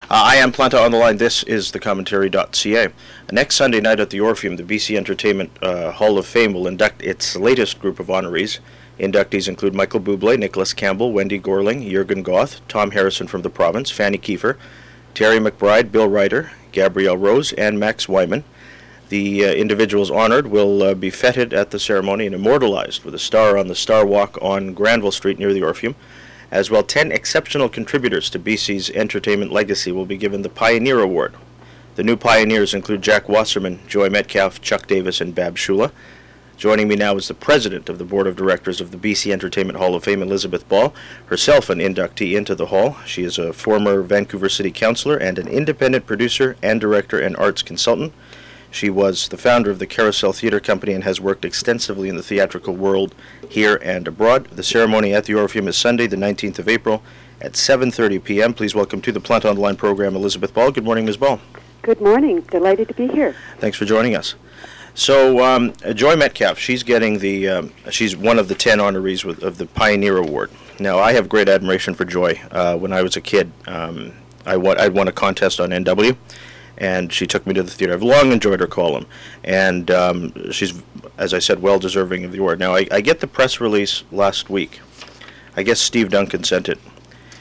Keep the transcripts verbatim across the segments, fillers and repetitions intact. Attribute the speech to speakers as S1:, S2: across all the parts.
S1: Uh, I am Planta on the line. This is the commentary dot c a. Next Sunday night at the Orpheum, the B C Entertainment uh, Hall of Fame will induct its latest group of honorees. Inductees include Michael Bublé, Nicholas Campbell, Wendy Gorling, Jürgen Goth, Tom Harrison from The Province, Fanny Kiefer, Terry McBride, Bill Ryder, Gabrielle Rose, and Max Wyman. The uh, individuals honored will uh, be feted at the ceremony and immortalized with a star on the Star Walk on Granville Street near the Orpheum. As well, ten exceptional contributors to B C's entertainment legacy will be given the Pioneer Award. The new pioneers include Jack Wasserman, Joy Metcalf, Chuck Davis, and Bab Shula. Joining me now is the president of the Board of Directors of the B C Entertainment Hall of Fame, Elizabeth Ball, herself an inductee into the hall. She is a former Vancouver City Councillor and an independent producer and director and arts consultant. She was the founder of the Carousel Theatre Company and has worked extensively in the theatrical world here and abroad. The ceremony at the Orpheum is Sunday, the nineteenth of April at seven thirty p.m. Please welcome to the Planta on the Line program, Elizabeth Ball. Good morning, Miz Ball.
S2: Good morning. Delighted to be here.
S1: Thanks for joining us. So, um, Joy Metcalf, she's getting the, um, she's one of the ten honorees with, of the Pioneer Award. Now, I have great admiration for Joy. Uh, when I was a kid, um, I won, I won a contest on N W. And she took me to the theater. I've long enjoyed her column. And um, she's, as I said, well-deserving of the award. Now, I, I get the press release last week. I guess Steve Duncan sent it.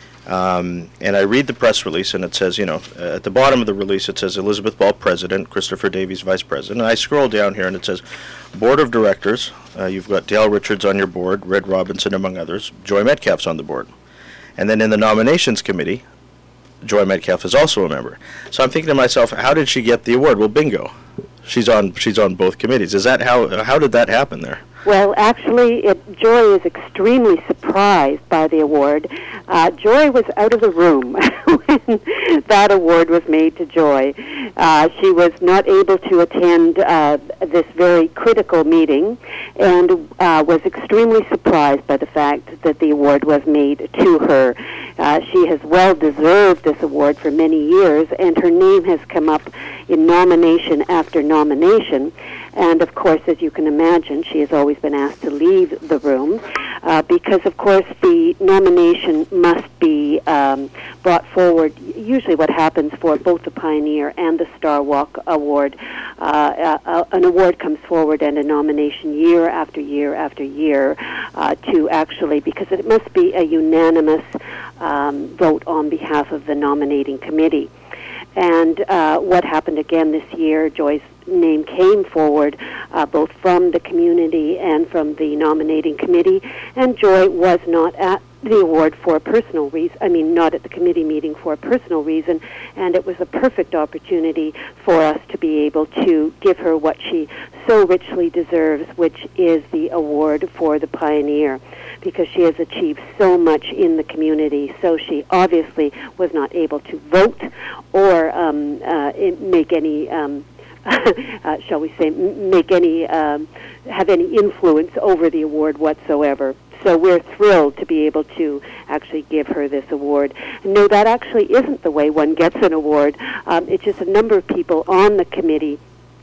S1: Um, and I read the press release, and it says, you know, uh, at the bottom of the release, it says Elizabeth Ball, President, Christopher Davies, Vice President. And I scroll down here, and it says, Board of Directors. Uh, you've got Dale Richards on your board, Red Robinson, among others. Joy Metcalf's on the board. And then in the Nominations Committee, Joy Metcalf is also a member. So I'm thinking to myself, how did she get the award? Well, bingo. She's on she's on both committees. Is that how how did that happen there?
S2: Well, actually, it, Joy is extremely surprised by the award. Uh, Joy was out of the room when that award was made to Joy. Uh, she was not able to attend uh, this very critical meeting and uh, was extremely surprised by the fact that the award was made to her. Uh, she has well deserved this award for many years, and her name has come up in nomination after nomination. And, of course, as you can imagine, she has always been asked to leave the room uh, because, of course, the nomination must be um, brought forward. Usually what happens for both the Pioneer and the Star Walk Award, uh, uh, an award comes forward and a nomination year after year after year uh, to actually, because it must be a unanimous um, vote on behalf of the nominating committee. And uh, what happened again this year, Joy's name came forward uh, both from the community and from the nominating committee, and Joy was not at the award for a personal reason, I mean not at the committee meeting for a personal reason, and it was a perfect opportunity for us to be able to give her what she so richly deserves, which is the award for the Pioneer, because she has achieved so much in the community. So she obviously was not able to vote or um, uh, make any um, uh, shall we say, make any, um, have any influence over the award whatsoever. So we're thrilled to be able to actually give her this award. No, that actually isn't the way one gets an award. Um, it's just a number of people on the committee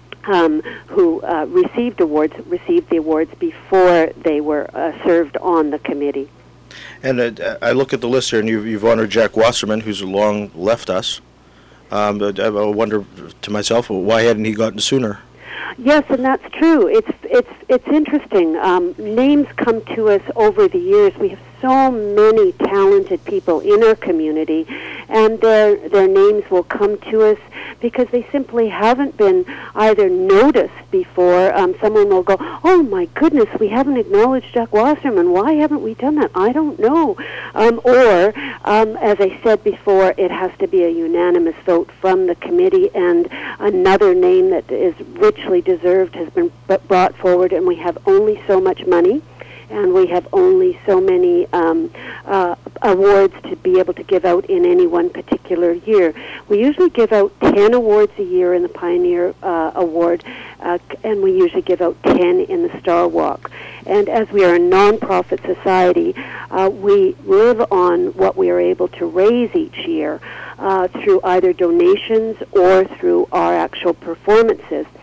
S2: um, who uh, received awards, received the awards before they were uh, served on the committee.
S1: And uh, I look at the list here, and you've, you've honored Jack Wasserman, who's long left us. Um, but I wonder to myself, well, why hadn't he gotten sooner?
S2: Yes, and that's true. It's it's it's interesting. Um, names come to us over the years. We have so many talented people in our community, and their their names will come to us because they simply haven't been either noticed before. Um, someone will go, "Oh my goodness, we haven't acknowledged Jack Wasserman. Why haven't we done that? I don't know." Um, or, um, as I said before, it has to be a unanimous vote from the committee, and another name that is richly deserved has been brought forward, and we have only so much money, and we have only so many um, uh, awards to be able to give out in any one particular year. We usually give out ten awards a year in the Pioneer uh, Award, uh, and we usually give out ten in the Star Walk. And as we are a non-profit society, uh, we live on what we are able to raise each year uh, through either donations or through our actual performances.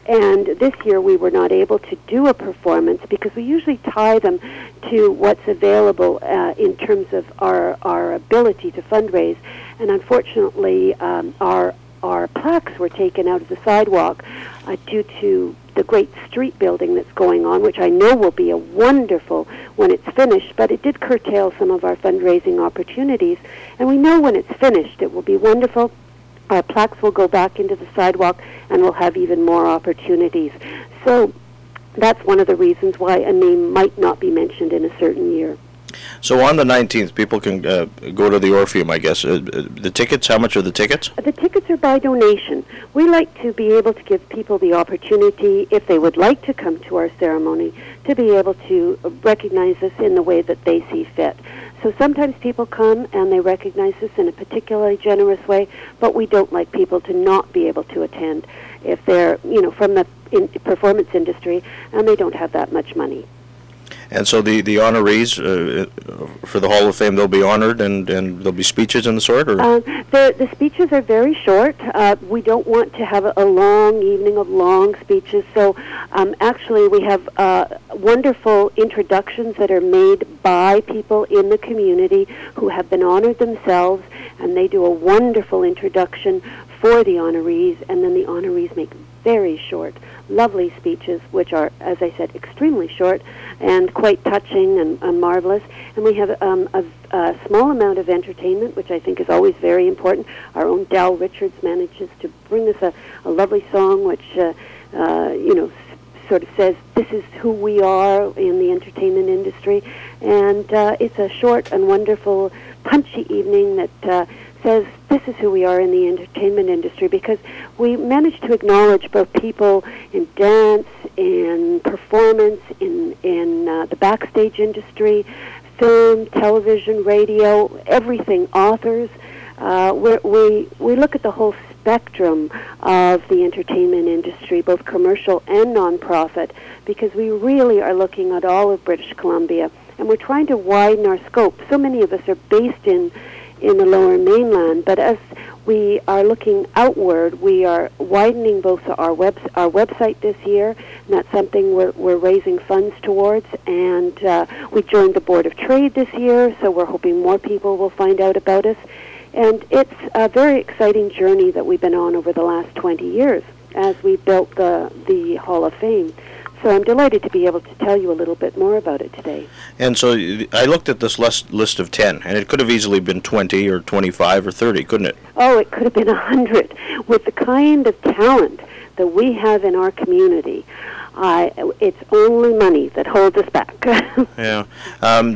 S2: And this year we were not able to do a performance because we usually tie them to what's available uh, in terms of our, our ability to fundraise. And unfortunately, um, our our plaques were taken out of the sidewalk uh, due to the great street building that's going on, which I know will be a wonderful when it's finished, but it did curtail some of our fundraising opportunities. And we know when it's finished it will be wonderful. Our plaques will go back into the sidewalk and we'll have even more opportunities. So that's one of the reasons why a name might not be mentioned in a certain year.
S1: So on the nineteenth, people can uh, go to the Orpheum, I guess. Uh, the tickets, how much are the tickets?
S2: The tickets are by donation. We like to be able to give people the opportunity, if they would like to come to our ceremony, to be able to recognize us in the way that they see fit. So sometimes people come and they recognize us in a particularly generous way, but we don't like people to not be able to attend if they're, you know, from the in performance industry and they don't have that much money.
S1: And so the, the honorees uh, for the Hall of Fame, they'll be honored, and, and there'll be speeches and the sort? Or?
S2: Uh, the, the speeches are very short. Uh, we don't want to have a, a long evening of long speeches. So um, actually we have uh, wonderful introductions that are made by people in the community who have been honored themselves, and they do a wonderful introduction for the honorees, and then the honorees make very short, lovely speeches, which are, as I said, extremely short and quite touching and, and marvelous. And we have um, a, a small amount of entertainment, which I think is always very important. Our own Dal Richards manages to bring us a, a lovely song, which, uh, uh, you know, s- sort of says, this is who we are in the entertainment industry. And uh, it's a short and wonderful, punchy evening that uh, says this is who we are in the entertainment industry, because we managed to acknowledge both people in dance, in performance, in, in uh, the backstage industry, film, television, radio, everything, authors. Uh, we we we look at the whole spectrum of the entertainment industry, both commercial and nonprofit, because we really are looking at all of British Columbia, and we're trying to widen our scope. So many of us are based in in the Lower Mainland, but as we are looking outward, we are widening both our web our website this year, and that's something we're, we're raising funds towards. And uh, we joined the Board of Trade this year, so we're hoping more people will find out about us. And it's a very exciting journey that we've been on over the last twenty years as we built the the Hall of Fame. So I'm delighted to be able to tell you a little bit more about it today.
S1: And so I looked at this list, list of ten, and it could have easily been twenty or twenty-five or thirty, couldn't it?
S2: Oh, it could have been one hundred. With the kind of talent that we have in our community, uh, it's only money that holds us back.
S1: Yeah. Um,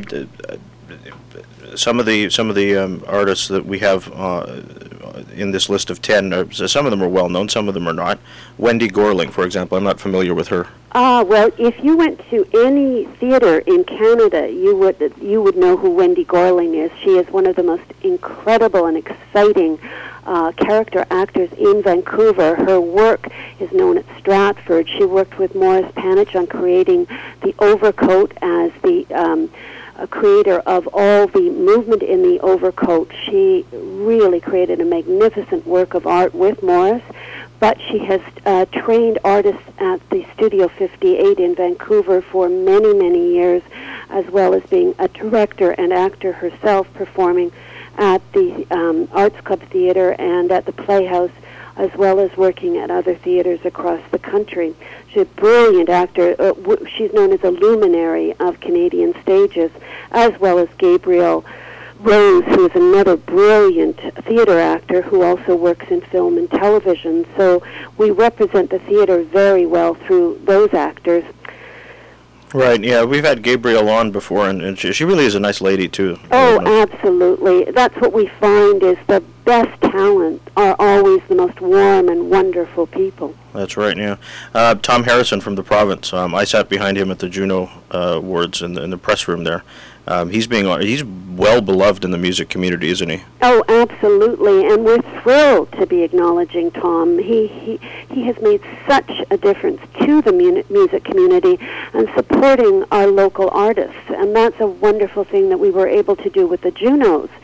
S1: some of the some of the um, artists that we have uh, in this list of ten, uh, some of them are well known, some of them are not. Wendy Gorling, for example, I'm not familiar with her.
S2: Ah, well, if you went to any theater in Canada, you would you would know who Wendy Gorling is. She is one of the most incredible and exciting uh, character actors in Vancouver. Her work is known at Stratford. She worked with Morris Panich on creating the Overcoat as the um, a creator of all the movement in the Overcoat. She really created a magnificent work of art with Morris, but she has uh, trained artists at the Studio fifty-eight in Vancouver for many, many years, as well as being a director and actor herself, performing at the um, Arts Club Theatre and at the Playhouse, as well as working at other theaters across the country. She's a brilliant actor. Uh, w- she's known as a luminary of Canadian stages, as well as Gabriel Rose, who is another brilliant theater actor who also works in film and television. So we represent the theater very well through those actors.
S1: Right, yeah, we've had Gabrielle on before, and, and she, she really is a nice lady, too.
S2: Oh, absolutely. That's what we find is the best talent are always the most warm and wonderful people.
S1: That's right, yeah. Uh, Tom Harrison from the province. Um, I sat behind him at the Juno uh, Awards in the, in the press room there. Um, he's being he's well beloved in the music community, isn't he?
S2: Oh, absolutely, and we're thrilled to be acknowledging Tom. He he he has made such a difference to the mu- music community and supporting our local artists, and that's a wonderful thing that we were able to do with the Junos.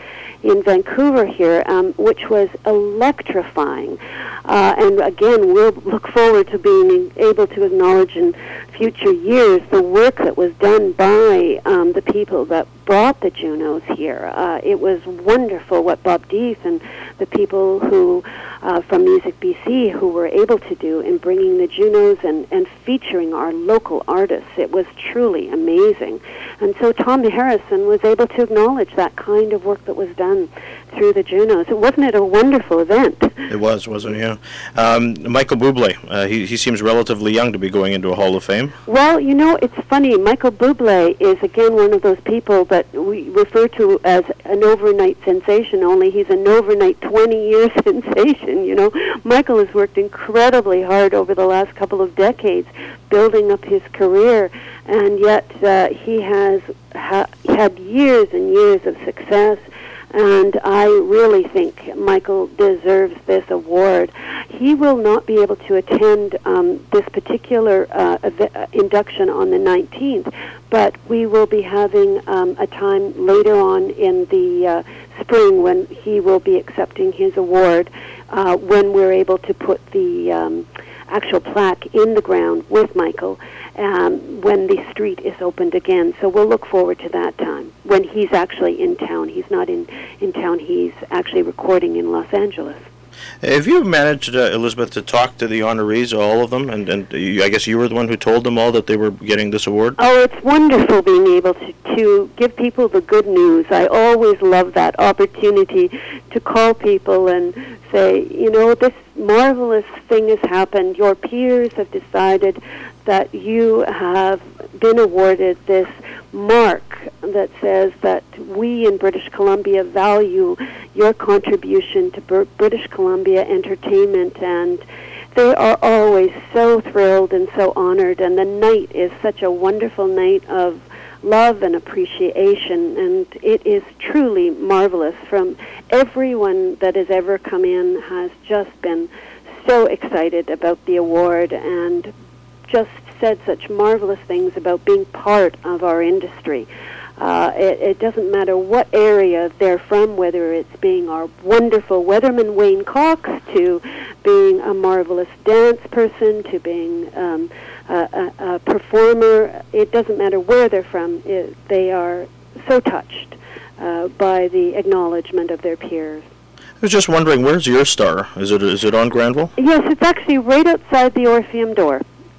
S2: in Vancouver here, um, which was electrifying. Uh, and again, we'll look forward to being able to acknowledge in future years the work that was done by um, the people that brought the Junos here. Uh, it was wonderful what Bob Deeth and the people who uh, from Music B C who were able to do in bringing the Junos and, and featuring our local artists. It was truly amazing. And so Tom Harrison was able to acknowledge that kind of work that was done through the Junos. It wasn't it a wonderful event?
S1: It was, wasn't it? Yeah. Um, Michael Bublé, uh, he, he seems relatively young to be going into a Hall of Fame.
S2: Well, you know, it's funny. Michael Bublé is, again, one of those people that we refer to as an overnight sensation, only he's an overnight twenty-year sensation, you know. Michael has worked incredibly hard over the last couple of decades building up his career, and yet uh, he has ha- had years and years of success. And I really think Michael deserves this award. He will not be able to attend um, this particular uh, ev- uh, induction on the nineteenth, but we will be having um, a time later on in the uh, spring when he will be accepting his award, uh, when we're able to put the um, actual plaque in the ground with Michael um, when the street is opened again. So we'll look forward to that time when he's actually in town. He's not in, in town. He's actually recording in Los Angeles.
S1: Have you managed, uh, Elizabeth, to talk to the honorees, all of them? And, and you, I guess you were the one who told them all that they were getting this award?
S2: Oh, it's wonderful being able to, to give people the good news. I always love that opportunity to call people and say, you know, this marvelous thing has happened. Your peers have decided that you have been awarded this mark that says that we in British Columbia value your contribution to Br- British Columbia entertainment, and they are always so thrilled and so honored, and the night is such a wonderful night of love and appreciation, and it is truly marvelous. From everyone that has ever come in has just been so excited about the award and just said such marvelous things about being part of our industry. Uh, it, it doesn't matter what area they're from, whether it's being our wonderful weatherman Wayne Cox, to being a marvelous dance person, to being um, a, a, a performer. It doesn't matter where they're from. It, they are so touched uh, by the acknowledgement of their peers.
S1: I was just wondering, where's your star? Is it is it on Granville?
S2: Yes, it's actually right outside the Orpheum door.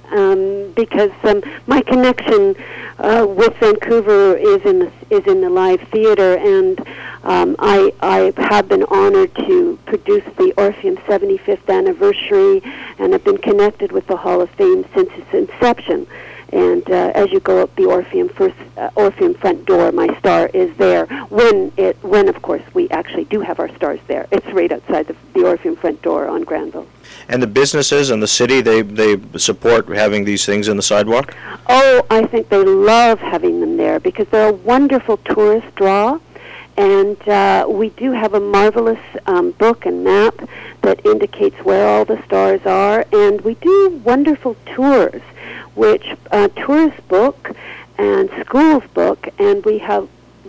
S2: Um, because um, my connection uh, with Vancouver is in the, is in the live theater, and um, I, I have been honored to produce the Orpheum seventy-fifth anniversary, and have been connected with the Hall of Fame since its inception. And uh, as you go up the Orpheum first, uh, Orpheum front door, my star is there. When it, when of course we actually do have our stars there. It's right outside the, the Orpheum front door on Granville.
S1: And the businesses and the city, they they support having these things in the sidewalk?
S2: Oh, I think they love having them there because they're a wonderful tourist draw. And uh, we do have a marvelous um, book and map that indicates where all the stars are. And we do wonderful tours, which uh, tourists book and schools book, and we have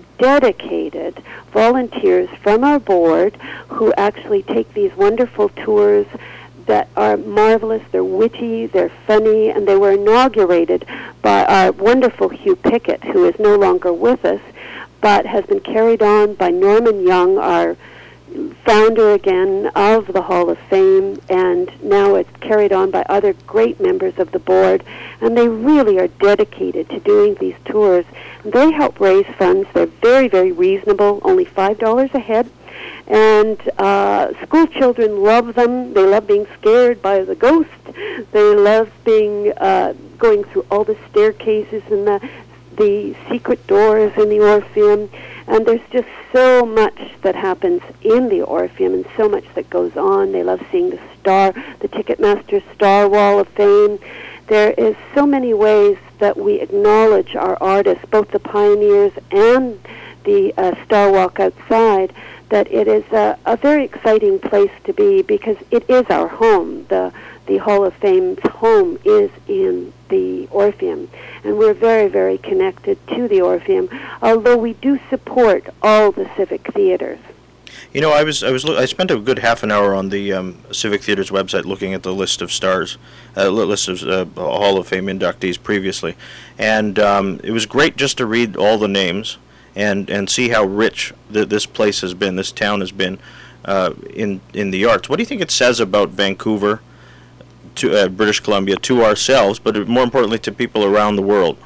S2: dedicated volunteers from our board who actually take these wonderful tours that are marvelous. They're witty, they're funny, and they were inaugurated by our wonderful Hugh Pickett, who is no longer with us, but has been carried on by Norman Young, our founder again of the Hall of Fame, and now it's carried on by other great members of the board, and they really are dedicated to doing these tours. And they help raise funds. They're very, very reasonable, only five dollars a head, and uh, school children love them. They love being scared by the ghost. They love being uh, going through all the staircases and the the secret doors in the Orpheum, and there's just so much that happens in the Orpheum and so much that goes on. They love seeing the star, the Ticketmaster Star Wall of Fame. There is so many ways that we acknowledge our artists, both the pioneers and the uh, Star Walk outside, that it is a, a very exciting place to be because it is our home. The The Hall of Fame's home is in the Orpheum, and we're very, very connected to the Orpheum, although we do support all the civic theaters.
S1: You know, I was I was lo- I spent a good half an hour on the um, Civic Theater's website looking at the list of stars, uh, li- list of uh, Hall of Fame inductees previously, and um, it was great just to read all the names and and see how rich th- this place has been, this town has been uh, in in the arts. What do you think it says about Vancouver, to uh, British Columbia, to ourselves, but more importantly to people around the world?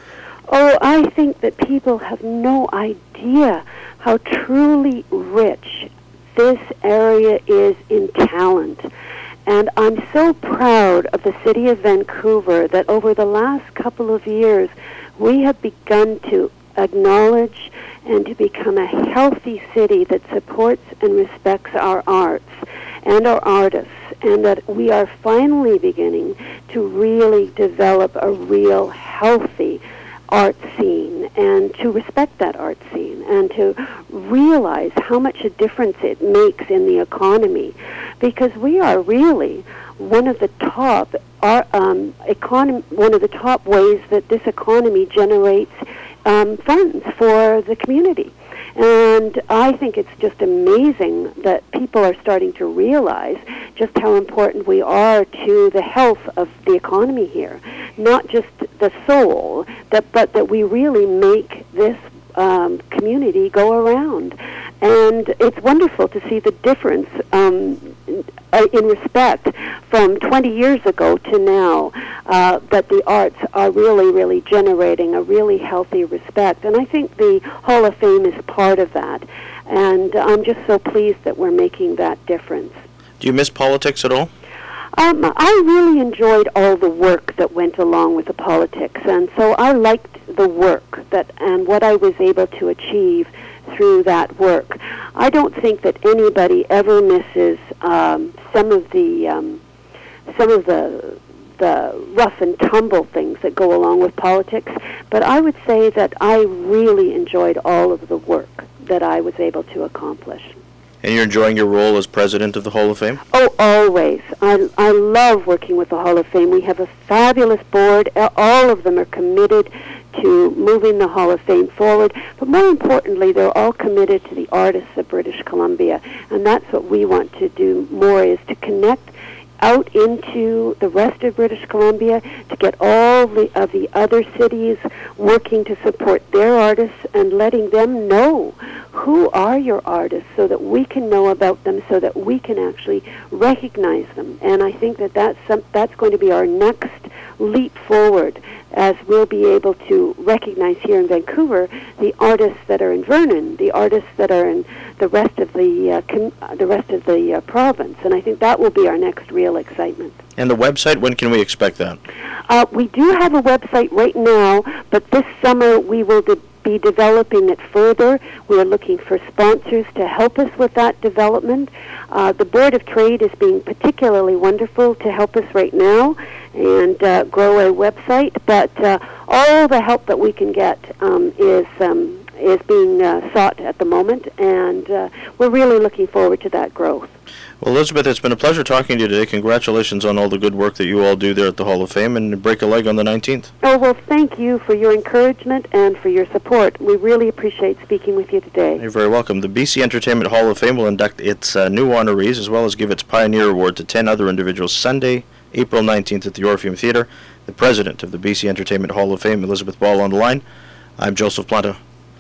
S2: Oh, I think that people have no idea how truly rich this area is in talent. And I'm so proud of the city of Vancouver that over the last couple of years we have begun to acknowledge and to become a healthy city that supports and respects our arts and our artists, and that we are finally beginning to really develop a real healthy art scene and to respect that art scene and to realize how much a difference it makes in the economy, because we are really one of the top our, um, economy, one of the top ways that this economy generates um, funds for the community. And I think it's just amazing that people are starting to realize just how important we are to the health of the economy here. Not just the soul, that, but that we really make this um, community go around. And it's wonderful to see the difference um, in respect from twenty years ago to now, uh, that the arts are really, really generating a really healthy respect. And I think the Hall of Fame is part of that. And I'm just so pleased that we're making that difference.
S1: Do you miss politics at all?
S2: Um, I really enjoyed all the work that went along with the politics, and so I liked the work that and what I was able to achieve through that work. I don't think that anybody ever misses um, some of the um, some of the the rough and tumble things that go along with politics, but I would say that I really enjoyed all of the work that I was able to accomplish.
S1: And you're enjoying your role as president of the Hall of Fame?
S2: Oh, always. I, I love working with the Hall of Fame. We have a fabulous board. All of them are committed to moving the Hall of Fame forward. But more importantly, they're all committed to the artists of British Columbia. And that's what we want to do more, is to connect out into the rest of British Columbia, to get all the, of the other cities working to support their artists and letting them know who are your artists, so that we can know about them, so that we can actually recognize them. And I think that that's, some, that's going to be our next leap forward, as we'll be able to recognize here in Vancouver the artists that are in Vernon, the artists that are in the rest of the uh, com- the rest of the uh, province. And I think that will be our next real excitement.
S1: And the website, when can we expect that?
S2: Uh, we do have a website right now, but this summer we will de- be developing it further. We are looking for sponsors to help us with that development. Uh, the Board of Trade is being particularly wonderful to help us right now and uh, grow a website, but uh, all the help that we can get um, is um, is being uh, sought at the moment, and uh, we're really looking forward to that growth.
S1: Well, Elizabeth, it's been a pleasure talking to you today. Congratulations on all the good work that you all do there at the Hall of Fame, and break a leg on the nineteenth.
S2: Oh, well, thank you for your encouragement and for your support. We really appreciate speaking with you today.
S1: You're very welcome. The B C Entertainment Hall of Fame will induct its uh, new honorees, as well as give its Pioneer Award to ten other individuals Sunday, April nineteenth at the Orpheum Theatre. The president of the B C Entertainment Hall of Fame, Elizabeth Ball, on the line. I'm Joseph Planta.